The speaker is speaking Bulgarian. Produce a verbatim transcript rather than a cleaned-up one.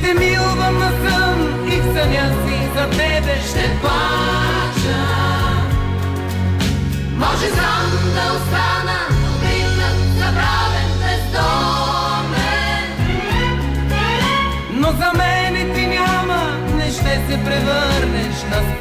те милвам на сън и в съня си за тебе ще плача. Може сам да остана, обикнат, забравен, бездомен. Но за мен и ти няма, не ще се превърнеш на